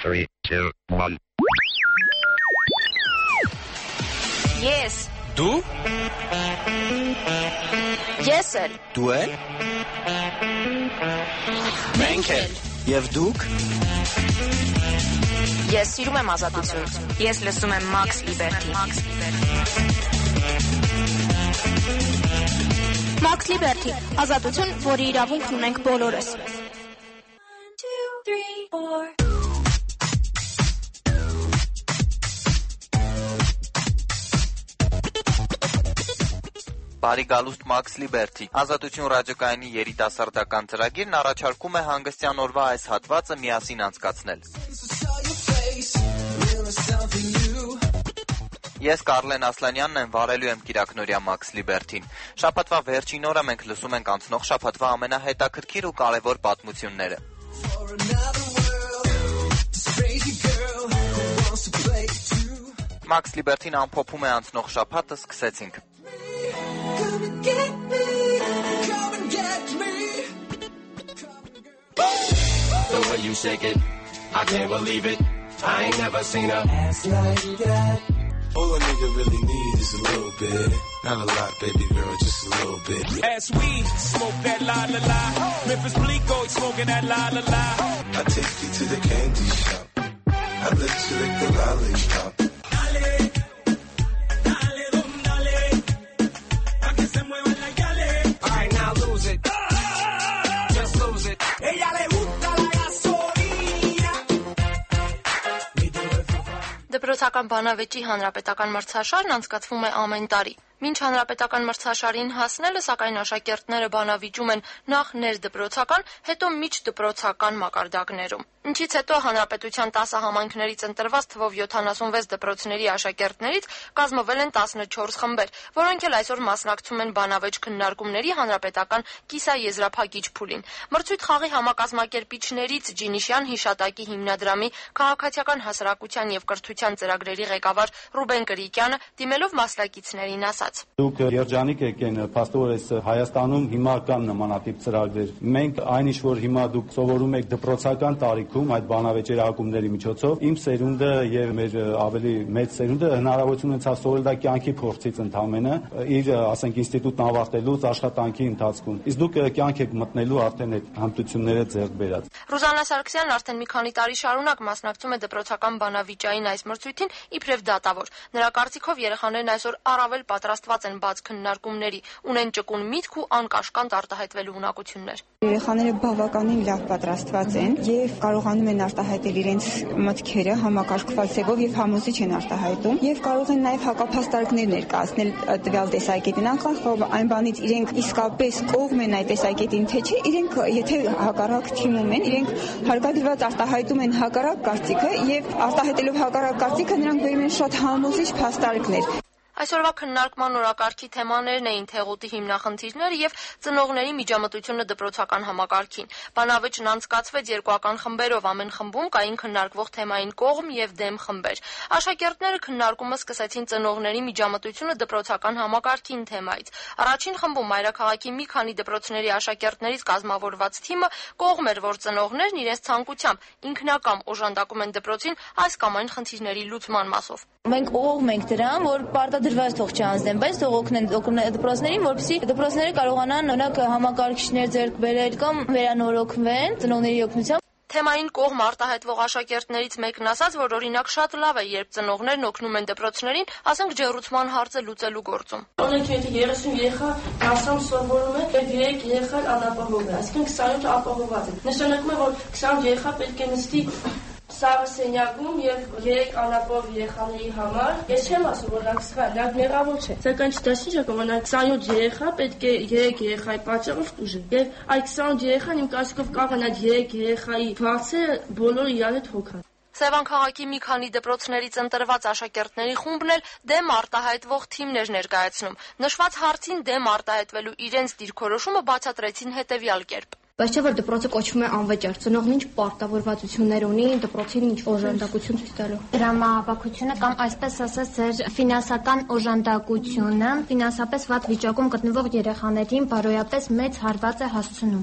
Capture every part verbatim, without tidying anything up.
three, two, one. Yes. Դու? Ես էլ։ Դու էլ? Մենք էլ։ Եվ դուք? Ես սիրում եմ ազատություն։ Ես լսում եմ Max Liberty։ Max Liberty, ազատություն, որի իրավունքն ունենք բոլորս։ Բարի գալուստ Max Liberty։ Ազատություն ռադիոկայանի երիտասարդական ծրագիրն առաջարկում է հանգստյան օրվա այս հատվածը միասին անցկացնել։ Ես Կարլեն Ասլանյանն եմ, վարելու եմ Կիրակնորյա Max Liberty-ին։ Շաբաթվա վերջին օրը մենք լսում ենք անցնող շաբաթվա ամենահետաքրքիր ու կարևոր պատմությունները։ Max Liberty-ն ամփոփում է անցնող շաբաթը, սկսեցինք։ Get me, come and get me. The way you shake it, I can't believe it. I ain't never seen a ass like that. All a nigga really need is a little bit. Not a lot, baby girl, just a little bit. As we smoke that la la la, Memphis Bleak always smoking that la la la. I take you to the candy shop. I let you lick the lollipop. Դպրոցական բանավեճի հանրապետական մրցաշարն անցկացվում է ամեն տարի։ Մինչ հանրապետական մրցաշարին հասնելը, սակայն աշակերտները բանավիճում են նախ ներդպրոցական, հետո միջդպրոցական մակարդակներում։ Ինչից հետո հանրապետության տասը համայնքներից ընտրված թվով յոթանասունվեց դպրոցների աշակերտներից կազմվել են տասնչորս խմբեր, որոնք էլ այսօր մասնակցում են բանավեճ քննարկումների հանրապետական կիսաեզրափակիչ փուլին։ Մրցույթ խաղի համակազմակերպիչներից Ջինիշյան հիշատակի հիմնադրամի քաղաքացիական հասարակության եւ կրթության ծրագրերի ղեկավար Ռուբեն Կրիկյանը դիմելով մասնակիցներին ասաց. Դուք երջանիկ եք են, փաստորեն Հայաստանում հիմա կան նմանատիպ ծրագրեր։ Մենք այնիշ որ հիմա դուք սովորում եք դպրոցական տարիքում այդ բանավեճերի ակումբների միջոցով, իմ սերունդը եւ մեր ավելի մեծ սերունդը հնարավորություն ունեցավ սովորել դա կյանքի փորձից ընդամենը, իր, ասենք, ինստիտուտն ավարտելուց աշխատանքի ընթացքում։ Իսկ դուք կյանք եք մտնելու արդեն այդ հմտությունները ձեռք բերած։ Ռուզաննա Սարգսյանն արդեն մի քանի տարի շարունակ մասնակցում է դպրոցական բանավիճային այս մրցույթին իբրև դատավոր։ Նրա կարծիքով երեխաներն այսօր առավել պատրաստված են բաց քննարկումների, ունեն ճկուն միտք ու անկաշկանդ արտահայտվելու ունակություններ։ Երեխաները բավականին լավ պատրաստված են եւ կարողանում են արտահայտել իրենց մտքերը համակարգված ձևով եւ համոզիչ են արտահայտում եւ կարող են նաեւ հակափաստարկներ ներկայացնել տվյալ տեսակետին, անկախ այն բանից իրենք իսկապես կողմ են այդ տեսակետին թե չէ, իրենք եթե հակառակ թիմում են, իրենք հարկադրված արտահայտում են հակառակ կարծիքը եւ արտահայտելով հակառակ կարծիքը նրանք բերում են շատ համոզիչ փաստարկներ։ Այսօրվա քննարկման օրակարգի թեմաներն էին թեղուտի հիմնախնդիրները եւ ծնողների միջամտությունը դպրոցական համակարգին։ Բանավեճն անցկացվեց երկուական խմբերով, ամեն խմբում կային քննարկվող թեմային կողմ եւ դեմ խմբեր։ Աշակերտները քննարկումը սկսեցին ծնողների միջամտությունը դպրոցական համակարգին թեմայից։ Առաջին խմբում մայրաքաղաքի մի քանի դպրոցների աշակերտներից կազմավորված թիմը կողմ էր, որ ծնողներն իրենց ցանկությամբ ինքնակամ օժանդակում են դպրոցին այս կամ այն խնդիրների լուծման մասով։ Մենք ուղղում ենք դրան, որ պարտադրված թող չանձնեն, բայց թող օգնեն դպրոցներին, որպեսզի դպրոցները կարողանան օրինակ համակարգիչներ ձեռք բերել կամ վերանորոգվեն ծնողների օգնությամբ։ Թեմային կողմ արտահայտվող աշակերտներից մեկն ասաց, որ օրինակ շատ լավ է, երբ ծնողներն օգնում են դպրոցներին, ասենք ջեռուցման հարցը լուծելու գործում։ Օրինակ եթե երեսուն երեխա դասում սովորում է, եւ երեք երեխան անապահով է, այսինքն քսանութը ապահովված է։ Նշանակում է, որ քսան երեխա պետք է նստի սաղը սենյակում եւ երեք անապահով երեխաների համար։ Ես չեմ ասում, որ դա սխալ, դա մեղավոր չէ։ Սակայն չդասի ժամանակ քսանյոթ երեխա պետք է երեք երեխայի պատճառով տուժի։ Եվ այդ քսանյոթ երեխան իմ կարծիքով կարող են այդ երեք երեխայի վարձը բոլորը իրար հետ հոգան։ Սևան քաղաքի մի քանի դպրոցներից ընտրված աշակերտների խումբն էլ դեմ արտահայտվող թիմներ ներկայացնում։ Նշված հարցին դեմ արտահայտվելու իրենց դիրքորոշումը բացատրեցին հետևյալ կերպ։ Բայց չէ որ դպրոցը կոչվում է անվճար, ծնողն ինչ պարտավորվածություններ ունի դպրոցին ինչ օժանդակություն ցույց տալու։ Դրամապակությունը կամ այսպես ասած ձեր ֆինանսական օժանդակությունը ֆինանսապես վատ վիճակում գտնվող երեխաներին բարոյապես մեծ հարված է հասցնում։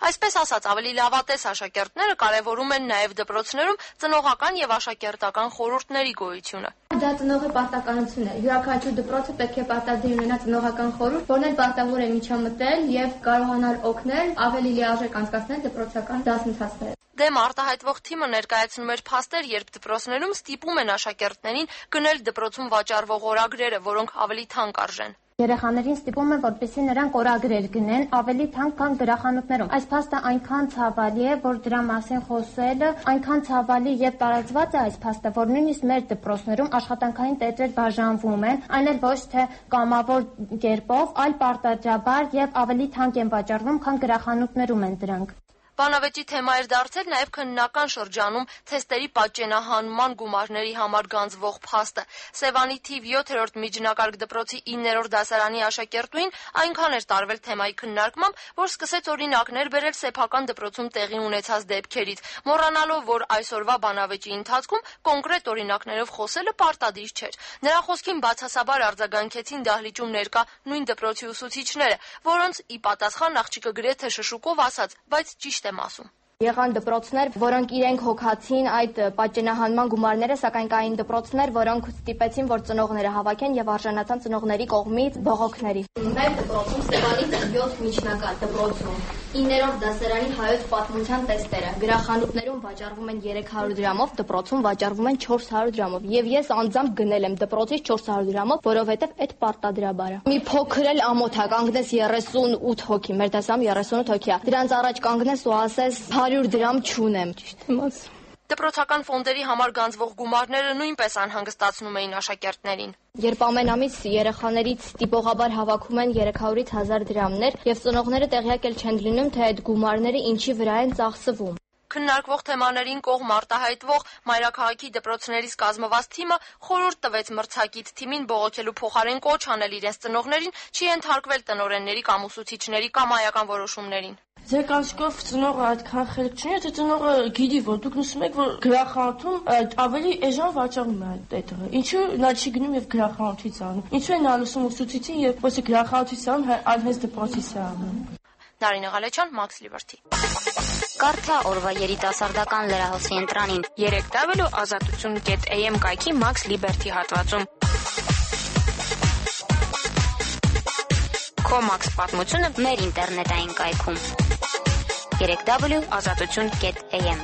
Այսպես ասած, ավելի լավատես աշակերտները կարևորում են նաև դպրոցներում ծնողական եւ աշակերտական խորհուրդների գոյությունը։ Դա ծնողի պարտականությունն է։ Յուրաքանչյուր դպրոցը պետք է պարտադիր ունենա ծնողական խորհուրդ, որն էլ պարտավոր է միջամտել եւ կարողանալ օգնել ավելի լիարժեք անցկացնել դպրոցական դասընթացները։ Դեմ արտահայտվող թիմը ներկայացնում էր փաստեր, երբ դպրոցներում ստիպում են աշակերտներին գնել դպրոցում վաճառվող օրագրերը, որոնք ավելի թանկ արժեն։ Երեխաներին ստիպում են, որպեսզի նրանք օրագրեր գնեն ավելի թանկ, քան գրախանութներում։ Այս փաստը այնքան ցավալի է, որ դրա մասին խոսելը այնքան ցավալի եւ տարածված է այս փաստը, որ նույնիսկ մեր դպրոցներում աշխատանքային տետրեր բաժանվում են, այն էլ ոչ թե կամավոր կերպով, այլ պարտադրաբար եւ ավելի թանկ են վաճառվում, քան գրախանութներում են դրանք։ Բանավեճի թեմա էր դարձել նաև քննական շրջանում թեստերի պատճենահանման գումարների համար գանձվող փաստը։ Սևանի թիվ յոթերորդ միջնակարգ դպրոցի իններորդ դասարանի աշակերտուհին այնքան էր տարվել թեմայի քննարկմամբ, որ սկսեց օրինակներ բերել սեփական դպրոցում տեղի ունեցած դեպքերից, մոռանալով, որ այսօրվա բանավեճի ընթացքում կոնկրետ օրինակներով խոսելը պարտադիր չէր։ Նրա խոսքին բացասաբար արձագանքեցին դահլիճում ներկա նույն դպրոցի ուսուցիչները, որոնց ի պատասխան աղջիկը գրեթե շշուկով ասաց, բայց ճիշտ եմ ասում։ Եղան դպրոցներ, որոնք իրենք հոգացին այդ պատճենահանման գումարները, սակայն կային դպրոցներ, որոնք ստիպեցին, որ ծնողները հավաքեն եւ արժանացան ծնողների կողմից բողոքների։ Մեր դպրոցում Սևանի յոթ միջնակարգ դպրոցում իններորդ դասարանի հայոց պատմության տեստերը գրախանութներում վաճառվում են երեք հարյուր դրամով, դպրոցում վաճառվում են չորս հարյուր դրամով։ Եվ ես անձամբ գնել եմ դպրոցից չորս հարյուր դրամով, որովհետեւ այդ պարտադրաբար է։ Մի փոքր էլ ամոթ է, կանգնես երեսունութ հոգի, մեր դասարանում երեսունութ հոգի է։ Դրանց առաջ կանգնես ու ասես հարյուր դրամ չունեմ, ճիշտ եմ ասում։ Դպրոցական ֆոնդերի համար գանձվող գումարները նույնպես անհանգստացնում էին աշակերտներին։ Երբ ամեն ամիս երեխաներից տիպողաբար հավաքում են երեք հարյուրից հազար դրամներ եւ ծնողները տեղյակ էլ չեն լինում, թե այդ գումարները ինչի վրա են ծախսվում։ Քննարկվող թեմաներին կողմ արտահայտվող Մայրաքաղաքի դպրոցներից կազմված թիմը խորհուրդ տվեց մրցակից թիմին բողոքելու փոխարեն կոչ անել իրենց ծնողներին չի ենթարկվել տնօրենների կամ ուսուցիչների կամ այական որոշումներին։ Ձեր կարծիքով ծնողը այդքան խելք չունի, եթե ծնողը գիտի, որ դուք նշում եք, որ գրախանութում ավելի էժան վաճառում է այդ տեղ։ Ինչու նա չի գնում եւ գրախանութից անում։ Ինչու է նա լսում ուսուցիչին եւ ոչ թե գրախանութից անում, այլ հենց դպրոցից անում։ Նարինե Ղալեչյան, Max Liberty։ Կարդա օրվա երիտասարդական լրահոսի ընտրանին երեք w ազատություն կետ a m կայքի Max Liberty հատվածում։ Քո Max պատմությունը մեր ինտերնետային կայքում երեք w ազատություն կետ a m։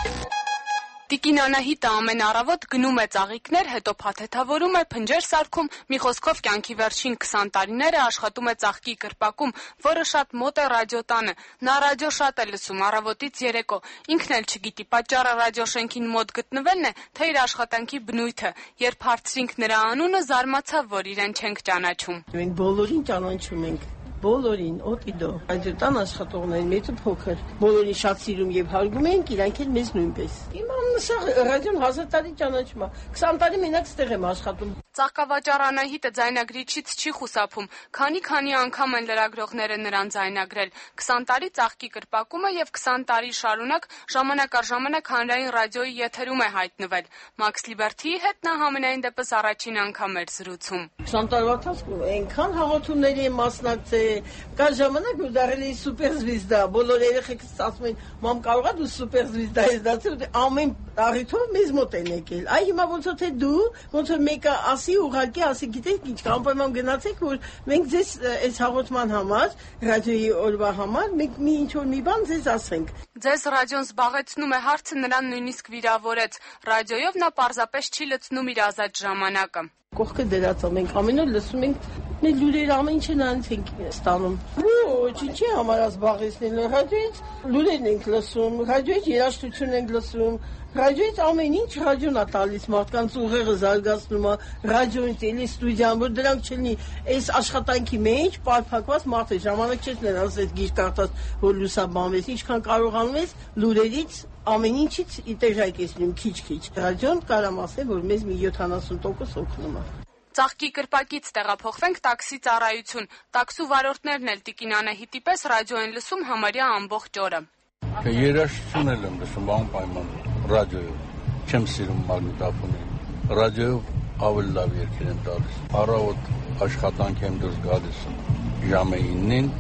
Տիկին Անահիտը ամեն առավոտ գնում է ծաղիկներ, հետո փաթեթավորում է, փնջեր սարքում, մի խոսքով կյանքի վերջին քսան տարիները աշխատում է ծաղկի կրպակում, որը շատ մոտ է ռադիոտանը։ Նա ռադիո շատ է լսում առավոտից երեկո։ Ինքն էլ չգիտի, պատճառը ռադիոշենքին մոտ գտնվելն է, թե իր աշխատանքի բնույթը։ Երբ հարցրինք նրա անունը, զարմացավ, որ իրեն չենք ճանաչում։ Մենք բոլորին ճանաչում ենք։ Բոլորին, օտիդո, այդտան աշխատողներին, մեծը փոքր, բոլորին շատ սիրում եւ հարգում ենք, իրանք էլ մեզ նույնպես։ Իմ ամուսա ռադիոն հազար տարի ճանաչում է, քսան տարի մենակ ստեղ եմ աշխատում։ Ծաղկավաճառ Անահիտը ձայնագրիչից չի խուսափում, քանի-քանի անգամ են լրագրողները նրան ձայնագրել։ քսան տարի ծաղկի կրպակում է եւ քսան տարի շարունակ ժամանակ առ ժամանակ հանրային ռադիոյի եթերում է հայտնվել։ Max Liberty-ի հետ նա համենայն դեպս առաջին անգամ էր զրուցում։ քսան տարվա ընթացքում այնքան հաղորդումների եմ մասնակցել, կա ժամանակ որ դառել էի սուպերզվիզդա, բոլոր երեխեքս ասում են, մամ կարողա դու սուպերզվիզդա ես դարձել, ամեն առիթով մեզ մոտ են եկել։ Այ հիմա ոնց որ թե դու, ոնց որ մեկը ասի ուղղակի ասի, գիտեք ինչ, կանպայման գնացեք, որ մենք ձեզ այս հաղորդման համար, ռադիոյի օրվա համար, մենք մի ինչ որ մի բան ձեզ ասենք։ Ձեզ ռադիոն զբաղեցնում է հարցը նրան նույնիսկ վիրավորեց։ Ռադիոյով նա պարզապես չի լցնում իր ազատ ժամանակը։ Կողքը դրած է, մենք ամեն օր լսում ենք մեր լուրերը, ամեն ինչը նրանց ենք ստանում։ Ոչ, ինչի համար զբաղեցնել ռադիոից լուրերն ենք լսում, ռադիոից երաժշտություն ենք լսում, ռադիոից ամեն ինչ ռադիոն է տալիս մարդկանց ուղեղը զարգացնում է, ռադիոից էլի ստուդիան, որ դրանք չլինի, այս աշխատանքի մեջ պարփակված մարդ է, ժամանակ չես նրանց այդ գիրք կարդաս, որ լուսաբանվես, ինչքան կարողանում ես լուրերից ամեն ինչից տեղյակ ես լինում քիչ-քիչ։ Ռադիոն կարամ ասել, որ մեզ մի յոթանասուն տոկոս օգնում է։ Ծաղկի կրպակից տեղափոխվենք տաքսի ծառայություն։ Տաքսու վարորդներն էլ տիկին Անահիտի պես ռադիո են լսում համարյա ամբողջ օրը։ Երաժշտություն եմ լսում անպայման ռադիոյով։ Չեմ սիրում մագնիտոֆոնին։ Ռադիոյով ավելի լավ երգեր եմ տալիս։ Առավոտ աշխատանք եմ դուրս գալիս ժամը իննին,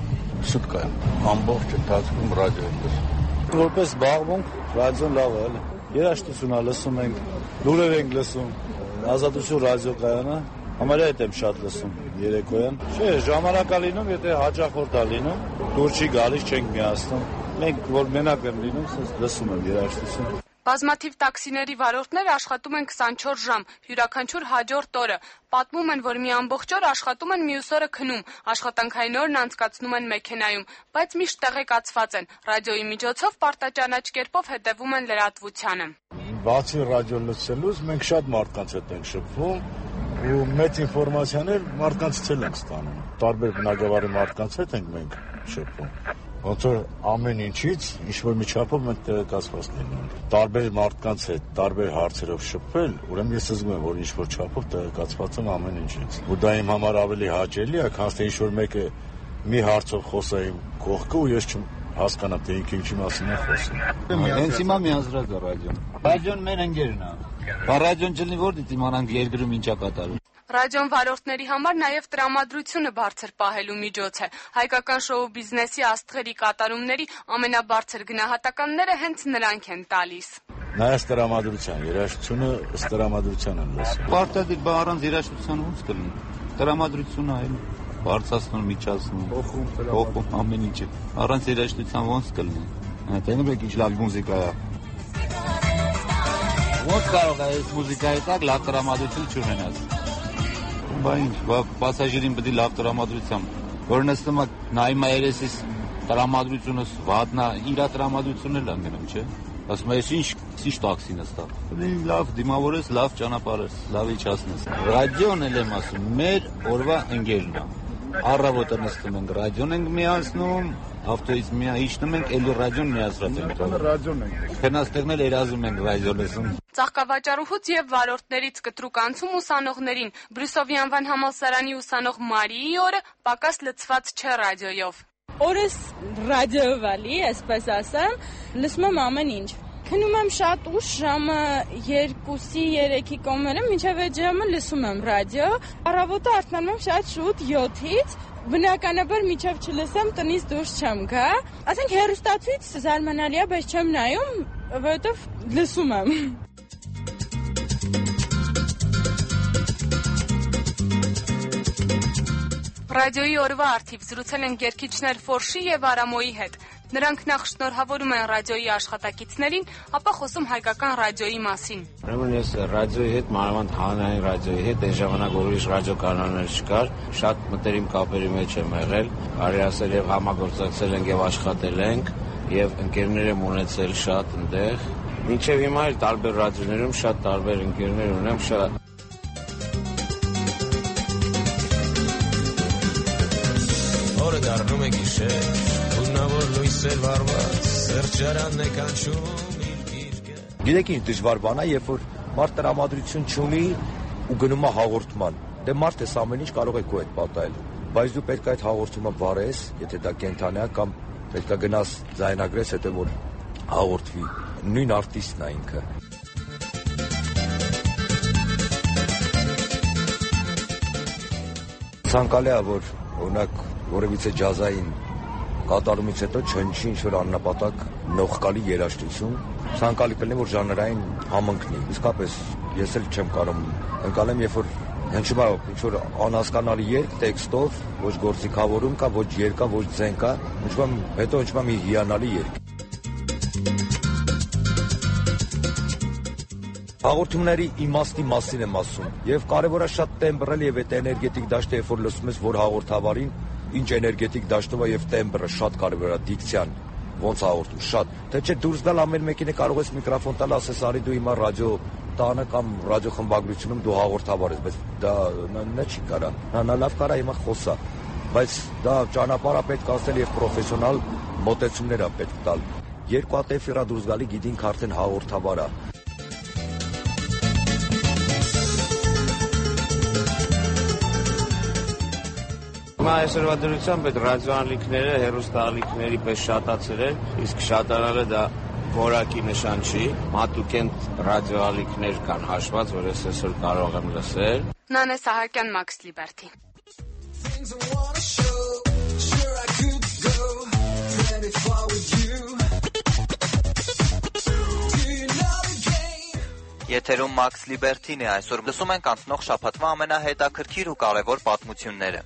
Սուտկա ամբողջ ընթացքում ռադիո ենք լսում։ Որպես զբաղմունք ռադիոն լավ է, էլի։ Երաժշտություն լսում ենք, լուրեր ենք լսում, Ազատություն ռադիոկայանը, համարյա հետ եմ շատ լսում երեկոյան։ Չէ, ժամանակա լինում, եթե հաճախորդ է լինում, դուր չի գալիս, չենք միացնում։ Մենք որ մենակ եմ լինում, լսում եմ երաժշտություն։ Բազմաթիվ տաքսիների վարորդները աշխատում են քսանչորս ժամ, յուրաքանչյուր հաջորդ օրը։ Պատմում են, որ մի ամբողջ օր աշխատում են, մյուս օրը քնում, աշխատանքային օրն անցկացնում են մեքենայում, բայց միշտ տեղեկացված են։ Ռադիոյի միջոցով պարտաճանաչ կերպով հետևում են լրատվությանը։ Բացի ռադիո լսելուց մենք շատ մարդկանց հետ ենք շփվում ու մեծ ինֆորմացիաներ մարդկանցից ենք ստանում։ Տարբեր բնակավարի մարդկանց հետ ենք մենք շփվում։ Ոնց որ ամեն ինչից ինչ-որ մի չափով մենք տեղեկացված լինենք։ Տարբեր մարդկանց հետ տարբեր հարցերով շփվել, ուրեմն ես զգում եմ, որ ինչ-որ չափով տեղեկացված եմ ամեն ինչից։ Ու դա իմ համար ավելի հաճելի է, քան թե ինչ-որ մեկը մի հարցով խոսա իմ կողքը ու ես չհասկանամ, թե ինքը ինչի մասին է խոսում։ Հենց հիմա միանձրած է ռադիոն։ Ռադիոն մեր ընկերն է։ Բա ռադիոն չլինի որտե՞ց իմանանք երկրում ինչ է կատարվում։ Ռադիոն վարորդների համար նաև տրամադրությունը բարձր պահելու միջոց է։ Հայկական շոու բիզնեսի աստղերի կատարումների ամենաբարձր գնահատականները հենց նրանք են տալիս։ Նայած տրամադրության, երաժշտությունը ըստ տրամադրության են լսում։ Պարտադիր բա առանց երաժշտության ո՞նց կլինի։ Տրամադրությունը այլ բարձրացնում, միջացնում, փոխում, փոխում ամեն ինչը։ Առանց երաժշտության ո՞նց կլինի։ Տենում եք ինչ լավ մուզիկա է։ Ո՞նց կարող է այս մուզիկայի տակ լավ տրամադրություն չունենալ։ Բա ինչ, բա պասաժիրին պետք է լավ տրամադրությամբ, որ նստում է նայում է երեսից տրամադրությունը վատնա, իր տրամադրությունն էլ անգնում, չէ։ Ասում է, ինչ ինչ տաքսի նստա։ Լինի լավ դիմավորես, լավ ճանապարհես, լավ իջացնես։ Ռադիոն էլ եմ ասում, մեր օրվա ընկերն է։ Առավոտը նստում ենք, ռադիոն ենք միացնում, ավտոյից միա իջնում ենք, էլի ռադիոն միացրած ենք։ Ռադիոն ենք։ Քնաստեղն էլ երազում ենք ռադիո լսում։ Ծաղկավաճառուհուց եւ վարորդներից կտրուկ անցում ուսանողներին Բրյուսովի անվան համալսարանի ուսանող Մարիի օրը պակաս լցված չէ ռադիոյով։ Օրս ռադիոյով էլի, այսպես ասեմ, լսում եմ ամեն ինչ։ Քնում եմ շատ ուշ, ժամը երկուսի երեքի կողմերը, մինչև այդ ժամը լսում եմ ռադիո։ Առավոտը արթնանում եմ շատ շուտ յոթից, բնականաբար մինչև չլսեմ տնից դուրս չեմ գա։ Ասենք հեռուստացույց զարմանալի է, բայց չեմ նայում, որովհետև լսում եմ։ Ռադիոյի օրվա արդիվ զրուցել են երգիչներ Ֆորշի եւ Արամոյի հետ։ Նրանք նախ շնորհավորում են ռադիոյի աշխատակիցներին, ապա խոսում հայկական ռադիոյի մասին։ Ուրեմն ես ռադիոյի հետ, մանավանդ հանրային ռադիոյի հետ, այս ժամանակ ուրիշ ռադիոկանալներ չկար, շատ մտերիմ կապերի մեջ եմ եղել, կարելի ասել եւ համագործակցել ենք եւ աշխատել ենք եւ ընկերներ եմ ունեցել շատ այնտեղ։ Մինչեւ հիմա էլ տարբեր ռադիոներում շատ տարբեր ընկերներ ունեմ, շատ Օրը դառնում է գիշեր, գունավոր լույսեր վառված, սրճարանն է կանչում իր գիրկը։ Գիտեք ինչ դժվար բան է, երբ որ մարդ տրամադրություն չունի ու գնում է հաղորդման, դե մարդ էս ամեն ինչ կարող է քո հետ պատահել, բայց դու պետք է այդ հաղորդումը վարես, եթե դա կենթանի է կամ պետք է գնաս ձայնագրես, հետո որ հաղորդվի, նույն արտիստն է ինքը։ Ցանկալի է, որ օրինակ որևիցե ջազային կատարումից հետո չնչի ինչ-որ աննպատակ նողկալի երաժշտություն, ցանկալի կլինի, որ ժանրային համընկնի։ Իսկապես ես էլ չեմ կարող ընկալեմ, երբ որ հնչում է ինչ-որ անհասկանալի երգ տեքստով, ոչ գործիքավորում կա, ոչ երգ կա, ոչ ձեն կա, հնչում է, հետո հնչում է մի հիանալի երգ։ Հաղորդումների իմաստի մասին եմ ասում, եւ կարեւոր է շատ տեմբրել եւ այդ էներգետիկ դաշտը, երբ որ լսում ես, որ հաղորդավարին ինչ էներգետիկ դաշտով է եւ տեմբրը շատ կարեւոր է, դիկցիան ոնց հաղորդում, շատ։ Թե չէ դուրս գալ ամեն մեկին է կարող ես միկրոֆոն տալ, ասես արի դու հիմա ռադիո տանը կամ ռադիո խմբագրությունում դու հաղորդավար ես, բայց դա նա չի կարա։ Նա լավ կարա հիմա խոսա, բայց դա ճանապարհը պետք է ասել եւ պրոֆեսիոնալ մոտեցումներ է պետք տալ։ Երկու հատ էֆիրա դուրս գալի գիտինք արդեն հաղորդավար է։ Այսօրվա դրությամբ այդ ռադիոալիքները հեռուստաալիքների պես շատացել են, իսկ շատանալը դա որակի նշան չի, մատուկենտ ռադիոալիքներ կան հաշված, որ ես այսօր կարող եմ լսել։ Նանե Սահակյան, Max Liberty։ Եթերում Max Liberty-ն է, այսօր լսում ենք անցնող շաբաթվա ամենահետաքրքիր ու կարևոր պատմությունները։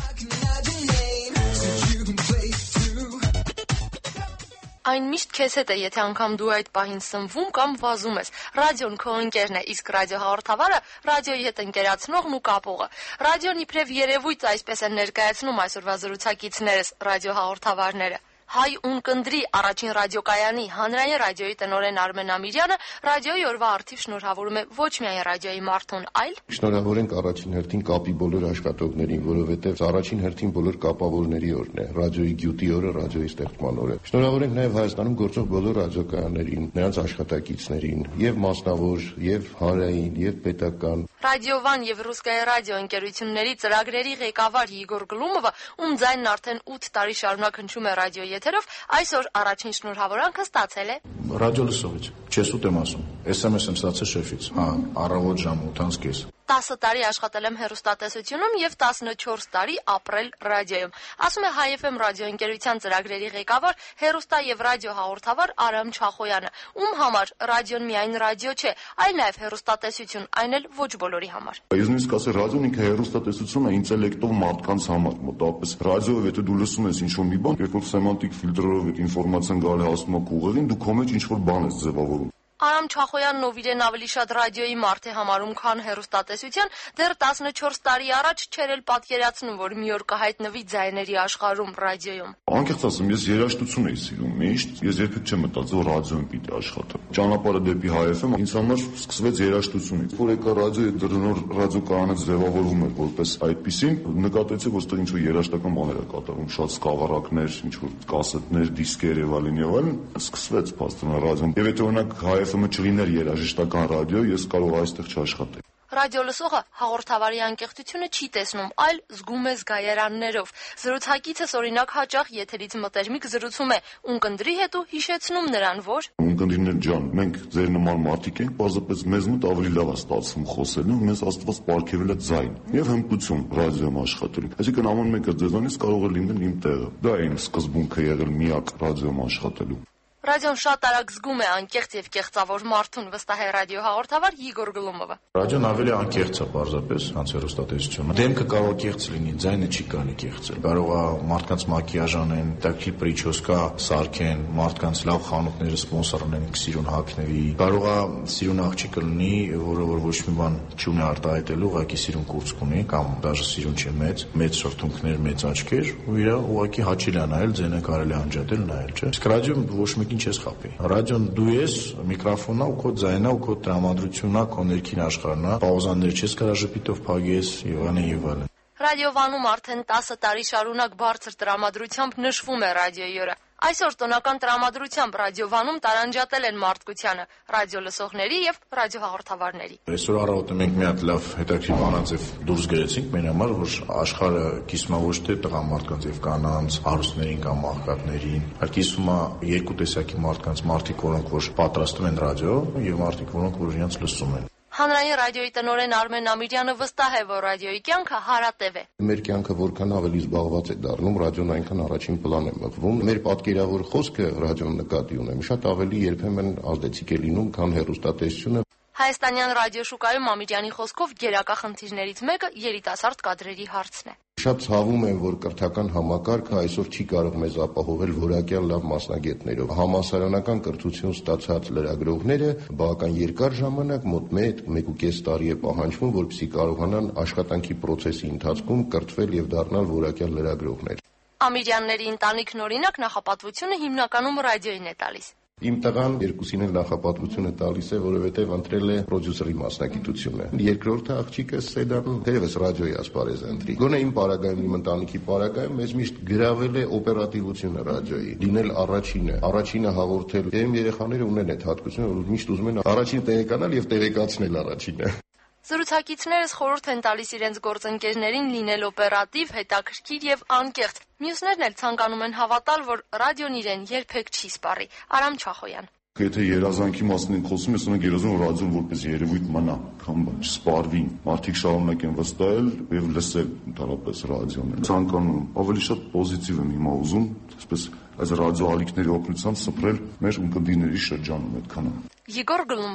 Այն միշտ քեզ հետ է, եթե անգամ դու այդ պահին սնվում կամ վազում ես։ Ռադիոն քո ընկերն է, իսկ ռադիոհաղորդավարը ռադիոյի հետ ընկերացնողն ու կապողը։ Ռադիոն իբրև երևույթ, այսպես են ներկայացնում այսօրվա զրուցակիցներս ռադիոհաղորդավարները։ Հայ ունկնդրի առաջին ռադիոկայանի հանրային ռադիոյի տնօրեն Արմեն Ամիրյանը ռադիոյի օրվա առթիվ շնորհավորում է ոչ միայն ռադիոյի մարդուն, այլ շնորհավոր ենք առաջին հերթին կապի բոլոր աշխատողներին, որովհետև առաջին հերթին բոլոր կապավորների օրն է, ռադիոյի գյուտի օրը, ռադիոյի ստեղծման օրը։ Շնորհավոր ենք նաև Հայաստանում գործող բոլոր ռադիոկայաններին, նրանց աշխատակիցներին, եւ մասնավոր, եւ հանրային, եւ պետական։ Ռադիովան եւ Ռուսկայա ռադիո ընկերությունների ծրագրերի ղեկավար Իգոր Գլումովը, ում ձայնն արդեն ութ տարի շարունակ հնչում է ռադիոյի եթերով, այսօր առաջին շնորհավորանքը ստացել է ռադիո լսողից, չես ուտ եմ ասում, էս էմ էս եմ ստացել շեֆից, հա, առավոտ ժամ ութից կես։ տասը տարի աշխատել եմ հեռուստատեսությունում եւ տասնչորս տարի ապրել ռադիոյում։ Ասում է Հայ Էֆ Էմ ռադիոընկերության ծրագրերի ղեկավար, հեռուստա եւ ռադիո հաղորդավար Արամ Չախոյանը, ում համար ռադիոն միայն ռադիո չէ, այլ նաեւ հեռուստատեսություն, այն էլ ոչ բոլորի համար։ Ես նույնիսկ ասել ռադիոն ինքը հեռուստատեսությունն է ինտելեկտով մարդկանց համար, մոտավորապես ռադիոյով եթե դու լսում ես ինչ-որ մի բան, երբ որ սեմանտիկ ֆիլտրերով այդ ինֆորմացիան գալի հասնում է ուղեղին, դու քո մեջ ինչ-որ բան ես ձևավորում։ Արամ Չախոյանն ով իրեն ավելի շատ ռադիոյի մարդ է համարում, քան հեռուստատեսության, դեռ տասնչորս տարի առաջ չէր էլ պատկերացնում, որ մի օր կհայտնվի ձայների աշխարհում ռադիոյում։ Անկեղծ ասեմ, ես երաժշտություն էի սիրում միշտ, ես երբեք չեմ մտածել, որ ռադիոյում պիտի աշխատեմ։ Ճանապարհը դեպի Հայ Էֆ Էմ ինձ համար սկսվեց երաժշտությունից։ Որ եկա ռադիոյի դրնոր ռադիոկայանը ձևավորվում էր որպես այդպիսին, նկատեցի, որ ստեղ ինչ-որ երաժշտական բաներ է կատարվում, շատ սկավառակներ, ինչ-որ կասետներ, դիսկեր եւ այլն եւ այլն, սկսվեց փաստորեն ռադիոն։ Եվ եթե օրինակ Հայ Էֆ Էմ-ը չլիներ երաժշտական ռադիո, ես կարող այստեղ չաշխատեի։ Ռադիո լսողը հաղորդավարի անկեղծությունը չի տեսնում, այլ զգում է զգայարաններով։ Զրուցակիցս օրինակ հաճախ եթերից մտերմիկ զրուցում է ունկնդրի հետ ու հիշեցնում նրան, որ ունկնդիրներ ջան, մենք ձեր նման մարդիկ ենք, պարզապես մեզ մոտ ավելի լավ է ստացվում խոսելն ու մեզ Աստված պարգևել է ձայն եւ հմտություն ռադիոյում աշխատելու։ Այսինքն ամեն մեկը ձեզանից կարող է լինել իմ տեղը։ Դա է իմ սկզբունքը եղել միակ ռադիոյում աշխատելու։ Ռադիոն շատ արագ զգում է անկեղծ եւ կեղծավոր մարդուն, վստահ է ռադիոհաղորդավար Իգոր Գլումովը։ Ռադիոն ավելի անկեղծ է պարզապես, հենց հեռուստատեսությունը։ Դեմքը կարող է կեղծ լինի, ձայնը չի կարելի կեղծել։ Կարող է մարդկանց մակիաժ անեն, տակի պրիչոսկա սարքեն, մարդկանց լավ խանութները սպոնսորեն սիրուն հագների։ Կարող է սիրուն աղջիկը լինի, որը որ ոչ մի բան չունի արտահայտելու, ուղղակի սիրուն կուրծք ունի կամ դաժե սիրուն չի մեծ, մեծ շրթունքներ, մեծ աչքեր, ու իր ուղղակի հաճելի է նայել, ձայնը կարելի է անջատել, նայել, չէ՞։ Իսկ ռադիոն ոչ մեկին չես խափի։ Ռադիոն դու ես, միկրոֆոնն է ու քո ձայնը ու քո տրամադրությունն է, քո ներքին աշխարհն է, պաուզաներ չես կարող ժպիտով փակես եւ այլն եւ այլն։ Ռադիովանում արդեն տասը տարի շարունակ բարձր տրամադրությամբ նշվում է ռադիոյի օրը։ Այսօր տոնական տրամադրությամբ ռադիովանում տարանջատել են մարդկությանը, ռադիո լսողների եւ ռադիոհաղորդավարների։ Այսօր առավոտը մենք մի հատ լավ հետաքրքիր բանաձև դուրս գերեցինք մեր համար, որ աշխարհը կիսում է ոչ թե տղամարդկանց եւ կանանց, հարուստներին կամ աղքատներին, այլ կիսում է երկու տեսակի մարդկանց, մարդիկ, որոնք որ պատրաստում են ռադիո եւ մարդիկ, որոնք որ իրենց լսում են։ Հանրային ռադիոյի տնօրեն Արմեն Ամիրյանը վստահ է, որ ռադիոյի կյանքը հարատև է։ Մեր կյանքը որքան ավելի զբաղված է դառնում, ռադիոն այնքան առաջին պլան է մղվում։ Մեր պատկերավոր խոսքը ռադիոն նկատի ունեմ, շատ ավելի երբեմն ազդեցիկ է լինում, քան հեռուստատեսությունը։ Հայաստանյան ռադիոշուկայում Ամիրյանի խոսքով գերակա խնդիրներից մեկը երիտասարդ կադրերի հարցն է։ Շատ ցավում եմ, որ կրթական համակարգը այսօր չի կարող մեզ ապահովել որակյալ լավ մասնագետներով։ Համալսարանական կրթություն ստացած լրագրողները բավական երկար ժամանակ, մոտ մեկ ու կես տարի է պահանջվում, որպեսզի կարողանան աշխատանքի process-ի ընթացքում կրթվել եւ դառնալ որակյալ լրագրողներ։ Ամիրյանների ընտանիքն օրինակ նախապատվությունը հիմնականում ռադիոյին է տալիս։ Իմ տղան երկուսին էլ նախապատվությունը տալիս է, որովհետև ընտրել է պրոդյուսերի մասնագիտությունը։ Երկրորդը աղջիկը Սեդան դերևս ռադիոյի ասպարեզ է ընտրի։ Գոնե իմ պարագայում, իմ ընտանիքի պարագայում մեզ միշտ գրավել է օպերատիվությունը ռադիոյի, լինել առաջինը, առաջինը հաղորդել։ Եվ իմ երեխաները ունեն այդ հատկությունը, որ միշտ ուզում են առաջին տեղեկանալ եւ տեղեկացնել առաջինը։ Զրուցակիցներս խորհուրդ են տալիս իրենց գործընկերներին լինել օպերատիվ, հետաքրքիր եւ անկեղծ։ Մյուսներն էլ ցանկանում են հավատալ, որ ռադիոն իրեն երբեք չի սպառի։ Արամ Չախոյան։ Եթե երազանքի մասին ենք խոսում, ես ունենք երազում, որ ռադիոն որպես երևույթ մնա, կամ չսպառվի։ Մարդիկ շարունակեն վստահել եւ լսել ընդհանրապես ռադիոն։ Ցանկանում ավելի շատ պոզիտիվ եմ հիմա ուզում, այսպես այս ռադիո ալիքների օգնությամբ սփռել մեր ունկնդիրների շրջանում այդքանը։ Իգոր Գլումով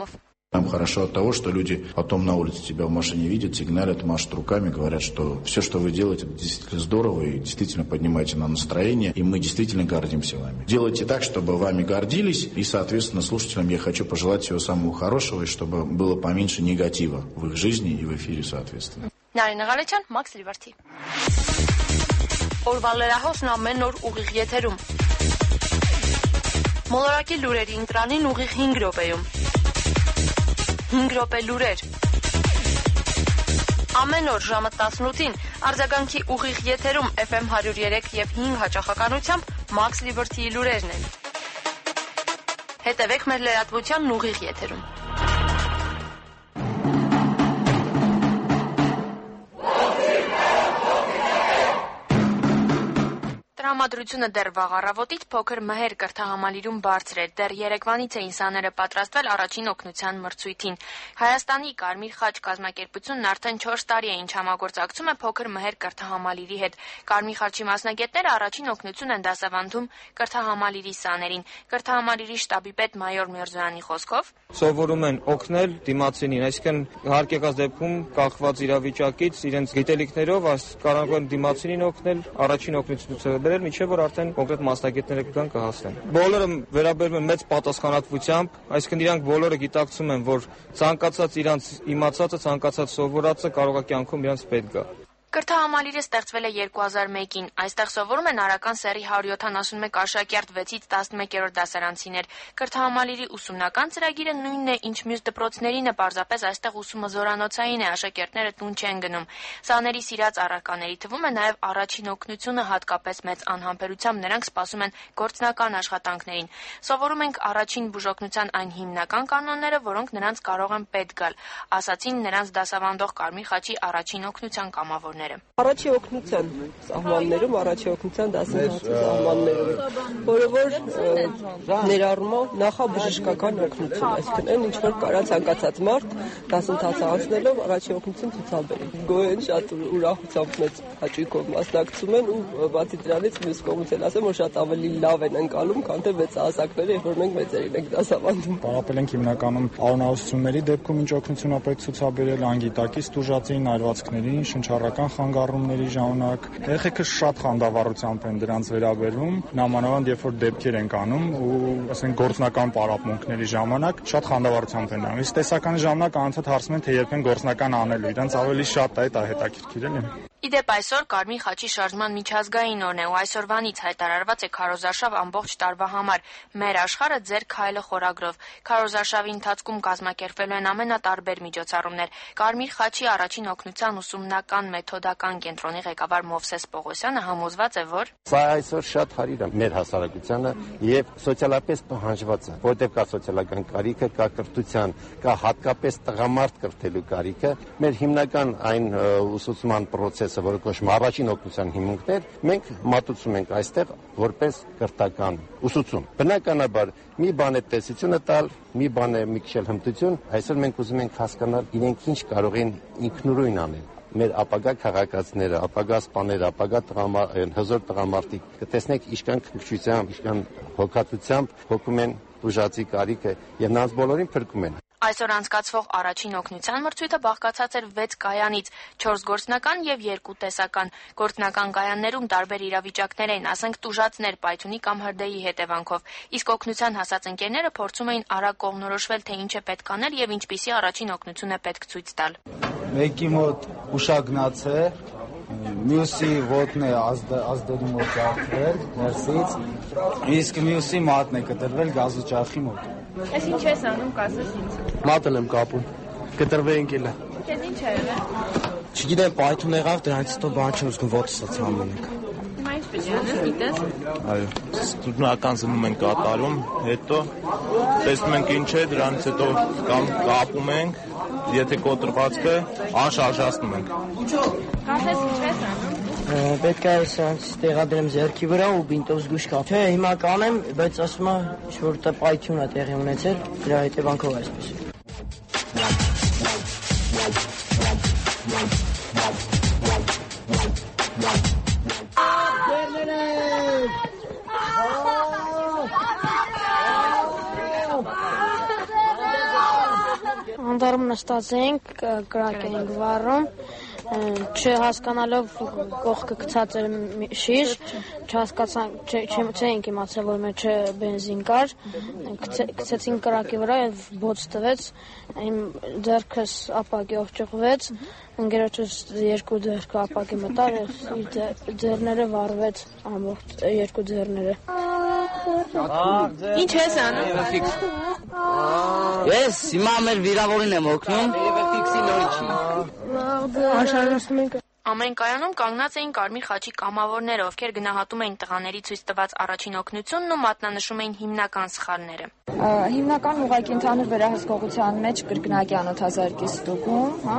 Нам хорошо от того, что люди потом на улице тебя в машине видят, сигналят, машут руками, говорят, что все, что вы делаете, это действительно здорово и действительно поднимаете нам настроение, и мы действительно гордимся вами. Делайте так, чтобы вами гордились, и, соответственно, слушателям я хочу пожелать всего самого хорошего, и чтобы было поменьше негатива в их жизни и в эфире, соответственно. Նարինե Ղալեչյան, Max Liberty. Օրվա լրահոսն ամեն օր ուղիղ եթերում։ Մոլորակի լուրերի ընտրանին ուղիղ հինգ րոպեում։ հինգ րոպե լուրեր։ Ամեն օր ժամը տասնութին արձագանքի ուղիղ եթերում Էֆ Էմ հարյուր երեք եւ հինգ հաճախականությամբ Max Liberty-ի լուրերն են։ Հետևեք մեր լրատվությանն ուղիղ եթերում։ Տրամադրությունը դեռ վաղ առավոտից փոքր մհեր կրթահամալիրում բարձր էր, դեռ Երևանից էին սաները պատրաստվել առաջին օգնության մրցույթին։ Հայաստանի Կարմիր խաչ կազմակերպությունն արդեն չորս տարի է ինչ համագործակցում է փոքր մհեր կրթահամալիրի հետ։ Կարմիր խաչի մասնագետները առաջին օգնություն են դասավանդում կրթահամալիրի սաներին։ Կրթահամալիրի շտաբի պետ մայոր Միրզոյանի խոսքով սովորում են օգնել դիմացինին, այսինքն հարկ եկած դեպքում կախված իրավիճակից իրենց գիտելիքներով կարող են դիմացինին օգնել, առաջին օգնությունը բերել, միջև որ արդեն կոնկրետ մասնագետները կգան կհասնեն։ Բոլորը վերաբերում են մեծ պատասխանատվությամբ, այսինքն իրանք բոլորը գիտակցում են, որ ցանկացած իրանց իմացածը, ցանկացած սովորածը կարող է կյանքում իրանց պետք գա։ Կրթահամալիրը ստեղծվել է երկու հազար մեկին։ Այստեղ սովորում են Արական սեռի հարյուր յոթանասունմեկ աշակերտ վեցից տասնմեկերորդ դասարանցիներ։ Կրթահամալիրի ուսումնական ծրագիրը նույնն է, ինչ մյուս դպրոցներին է, պարզապես այստեղ ուսումը զորանոցային է, աշակերտները տուն չեն գնում։ Սաների սիրած առարկաների թվում է նաև առաջին օգնությունը, հատկապես մեծ անհամբերությամբ նրանք սպասում են գործնական աշխատանքներին։ Սովորում ենք առաջին բուժօգնության այն հիմնական կանոնները, որոնք նրանց կարող են պետք գալ, ասացին նրանց դասավանդող Կարմիր խաչի առաջին օգնության կամավորներ։ Առաջի օգնության սահմաններում, առաջի օգնության դասընթացի սահմաններում, որը որ ներառում է նախաբժշկական օգնություն, այսինքն այն ինչ որ կարա ցանկացած մարդ դասընթացը անցնելով առաջի օգնություն ցուցաբերի։ Գոյեն շատ ուրախությամբ մեծ հաճույքով մասնակցում են ու բացի դրանից մյուս կողմից էլ ասեմ, որ շատ ավելի լավ են անցալում, քան թե վեցահասակները, երբ որ մենք մեծերին ենք դասավանդում։ Պարապել ենք հիմնականում արունահոսությունների դեպքում ինչ օգնություն է պետք ցուցաբերել, անգիտակից տուժածին, այրվածքներին, շնչառական խանգարումների ժամանակ երեխեքը շատ խանդավառությամբ են դրանց վերաբերվում, նամանավանդ երբ որ դեպքեր են անում ու ասենք գործնական պարապմունքների ժամանակ շատ խանդավառությամբ են անում։ Իսկ տեսականի ժամանակ անընդհատ հարցնում են, թե երբ են գործնական անելու, իրանց ավելի շատ է դա հետաքրքիր էլի։ Իդեպ այսօր Կարմիր խաչի շարժման միջազգային օրն է ու այսօրվանից հայտարարված է քարոզարշավ ամբողջ տարվա համար մեր աշխարհը ձեր քայլը խորագրով։ Քարոզարշավի ընթացքում կազմակերպվելու են ամենատարբեր միջոցառումներ։ Կարմիր խաչի առաջին օգնության ուսումնական մեթոդական կենտրոնի ղեկավար Մովսես Պողոսյանը համոզված է, որ սա այսօր շատ հարիր է մեր հասարակությանը եւ սոցիալապես պահանջված է, որտեղ կա սոցիալական կարիքը, կա կրթության, կա հատկապես տղամարդ կրթելու կարիքը։ Մեր հիմնական այն ուսուցման process-ը, որը կոչվում է առաջին օգնության հիմունքներ, մենք մատուցում ենք այստեղ որպես կրթական ուսուցում։ Բնականաբար մի բան է տեսությունը տալ, մի բան է մի քիչ հմտություն, այսօր մենք ուզում ենք հասկանալ իրենք ինչ կարող են ինքնուրույն անել։ Մեր ապագա քաղաքացիները, ապագա սպաները, ապագա հզոր տղամարդիկ կտեսնեք ինչքան քնքշությամբ, ինչքան հոգատությամբ հոգում են ուժածի կարիքը եւ նրանց բոլորին փրկում են։ Այսօր անցկացվող առաջին օգնության մրցույթը բաղկացած էր վեց կայանից, չորս գործնական եւ երկու տեսական։ Գործնական կայաններում տարբեր իրավիճակներ էին, ասենք տուժածներ պայթյունի կամ հրդեհի հետևանքով։ Իսկ օգնության հասած ընկերները փորձում էին արագ կողմնորոշվել, թե ինչ է պետք անել եւ ինչպիսի առաջին օգնություն է պետք ցույց տալ։ Մեկի մոտ ուշագնաց է, մյուսի ոտն է ազդերի մոտ ջարդվել ներսից, իսկ մյուսի մատն է կտրվել գազոճարխի մոտ։ Ես ինչ ես անում, կասես ինձ։ Մատն եմ կապում, կտրվեինք էլը։ Քեզ ինչ է եղել։ Չգիտեմ, պայթուն եղավ, դրանից հետո բան չեմ զգում, ոտս ցամում ենք։ Հիմա ինչ պետք է անես, գիտես։ Այո, ստուդենտական զննում ենք կատարում, հետո տեսնում ենք ինչ է, դրանից հետո կամ կապում ենք, եթե կոտրված է, անշարժացնում ենք։ Կասես ինչ ես անում։ Պետք է սրանց տեղադրեմ ձեռքի վրա ու բինտով զգույշ կապ։ Չէ, հիմա կանեմ, բայց ասում եմ, ինչ-որ պայթյուն է տեղի ունեցել, դրա հետևանքով այսպես։ Անդարում նստած էինք, կրակ էինք վառում, չհասկանալով կողքը գցած էր շիշ, չհասկացանք, չէինք իմացել, որ մեջը բենզին կար, գցեցինք կրակի վրա եւ բոց տվեց, իմ ձեռքս ապակիով ճղվեց, ընկերոջս երկու ձեռքը ապակի մտավ եւ ձեռները վառվեց, ամբողջ երկու ձեռները։ Ինչ ես անում։ Ես հիմա մեր վիրավորին եմ օգնում։ Աշարժում ենք։ Ամեն կայանում կանգնած էին կարմիր խաչի կամավորները, ովքեր գնահատում էին տղաների ցույց տված առաջին օգնությունն ու մատնանշում էին հիմնական սխալները։ Հիմնական ուղղակի ընդհանուր վերահսկողության մեջ կրկնակի անօթազարկի ստուգում, հա,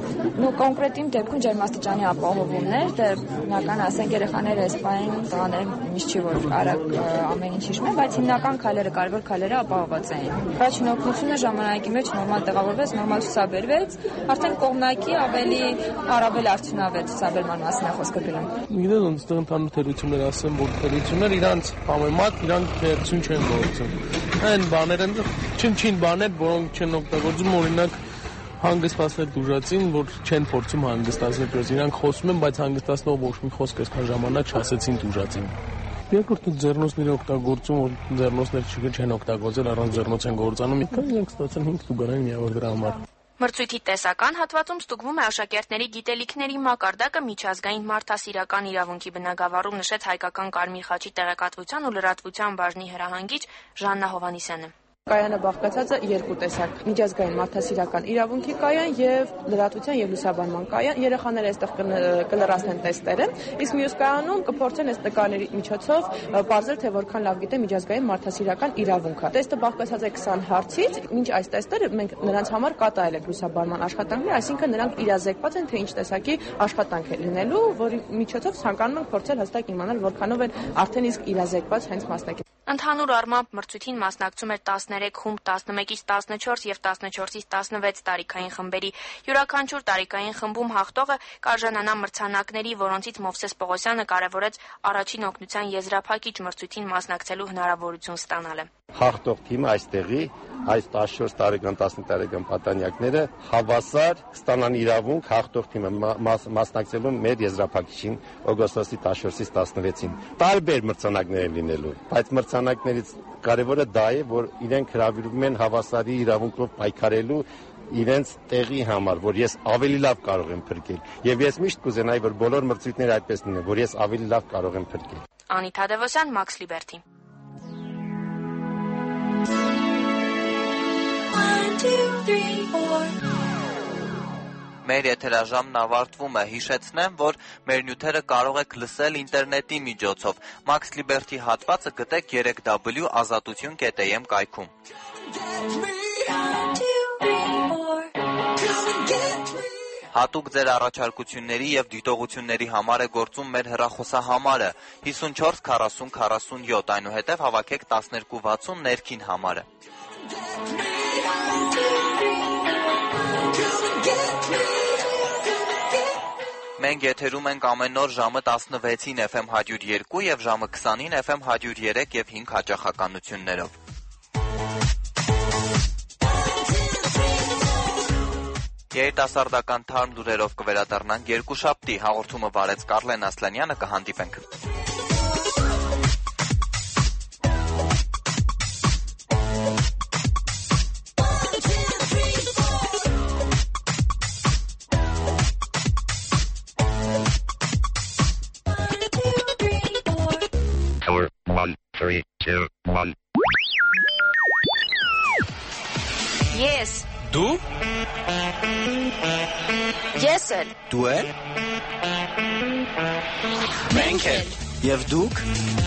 ու կոնկրետ իմ դեպքում ջերմաստիճանի ապահովումներ, դե հիմնական ասենք երեխաները սպային, տղաները միշտ չի որ արագ ամեն ինչ հիշում են, բայց հիմնական քայլերը, կարևոր քայլերը ապահովված էին։ Առաջին օգնությունը ժամանակի մեջ նորմալ տեղավորվեց, նորմալ ցուցաբերվեց, արդեն կողմնակի ավելի առավել արդյունավետ ցուցաբերման մասին է խոսքը գնում։ Գիտես ոնց դեռ ընդհանուր թերություններ ասեմ, որ թերություններ իրանց համեմատ իրանք թերություն չեն գործում։ Այն բաներ են, չին-չին բաներ, որոնք չեն օգտագործում, օրինակ հանգստացնել դուժացին, որ չեն փորձում հանգստացնել, protože իրանք խոսում են, բայց հանգստացնող ոչ մի խոսք այսքան ժամանակ չասեցին դուժացին։ Երկրորդը ձեռնոցների օգտագործում, որ ձեռնոցներ չեն օգտագործել, առանց ձեռնոց են գործանում, ինքն իրենք ստացան հինգ տուգանային միավոր դրա համար։ Մրցույթի տեսական հատվածում ստուգվում է աշակերտների գիտելիքների մակարդակը միջազգային մարդասիրական իրավունքի բնագավառում նշեց հայկական Կարմիր խաչի տեղեկատվության ու լրատվության բաժնի հրահանգիչ Ժաննա Հովհաննիսյանը։ Կայանը բաղկացած է երկու տեսակ՝ միջազգային մարդասիրական իրավունքի կայան եւ լրատվության եւ լուսաբանման կայան։ Երեխաները այստեղ կլրացնեն տեստերը, իսկ մյուս կայանում կփորձեն այս տեքների միջոցով բարձր թե որքան լավ գիտեն միջազգային մարդասիրական իրավունքը։ Տեստը բաղկացած է քսան հարցից, մինչ այս տեստերը մենք նրանց համար կատարել ենք լուսաբանման աշխատանքներ, այսինքն նրանք իրազեկված են թե ինչ տեսակի աշխատանք է լինելու, որի միջոցով ցանկանում ենք փորձել հստակ իմանալ որքանով են արդեն իսկ իրազեկված հենց մասնակից։ Ընդհանուր առմամբ մրցույթին մասնակցում էր տասներեք խումբ տասնմեկից տասնչորս եւ տասնչորսից տասնվեց տարիքային խմբերի։ Յուրաքանչյուր տարիքային խմբում հաղթողը կարժանանա մրցանակների, որոնցից Մովսես Պողոսյանը կարևորեց առաջին օգնության եզրափակիչ մրցույթին մասնակցելու հնարավորություն ստանալը։ Հաղթող թիմը այստեղի այս տասնչորս տարեկան տասնութ տարեկան պատանյակները հավասար ստանան իրավունք հաղթող թիմը մասնակցելու մեր եզրափակիչին օգոստոսի տասնչորսից տասնվեցին։ Տարբեր մրցանակներ են լինելու, բայց մրցանակներից կարևորը դա է, որ իրենք հրավիրվում են հավասարի իրավունքով պայքարելու իրենց տեղի համար, որ ես ավելի լավ կարող եմ փրկել։ Եվ ես միշտ կուզենայի, որ բոլոր մրցույթները այդպես լինեն, որ ես ավելի լավ կարող եմ փրկել։ Անիթ Թադևոսյան, Մաքս Լիբերթի։ Մեր եթերաժամն ավարտվում է, հիշեցնեմ, որ մեր նյութերը կարող եք լսել ինտերնետի միջոցով։ Մաքս Լիբերթի հատվածը գտեք երեք w ազատություն կետ am կայքում։ Հատուկ ձեր առաջարկությունների և դիտողությունների համար է գործում մեր հեռախոսահամարը հիսունչորս քառասուն քառասունյոթ, այնուհետև հավաքեք տասներկու վաթսուն ներքին համարը։ Մենք եթերում ենք ամեն օր ժամը տասնվեցին Էֆ Էմ հարյուր երկու և ժամը քսանին Էֆ Էմ հարյուր երեք և հինգ հաճախականություններով։ Երիտասարդական թարմ լուրերով կվերադառնանք երկուշաբթի, հաղորդումը վարեց Կարլեն Ասլանյանը, կհանդիպենք։ One, three, two, one. Yes. Դու? Ես էլ։ Դու էլ։ Մենք էլ։ Եվ դուք։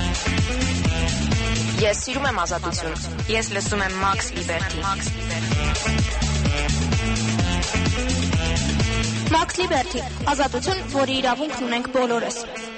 Ես սիրում եմ ազատություն։ Ես լսում եմ Մաքս Լիբերթի։ Մաքս Լիբերթի, ազատություն, որի իրավունքն ունենք բոլորս։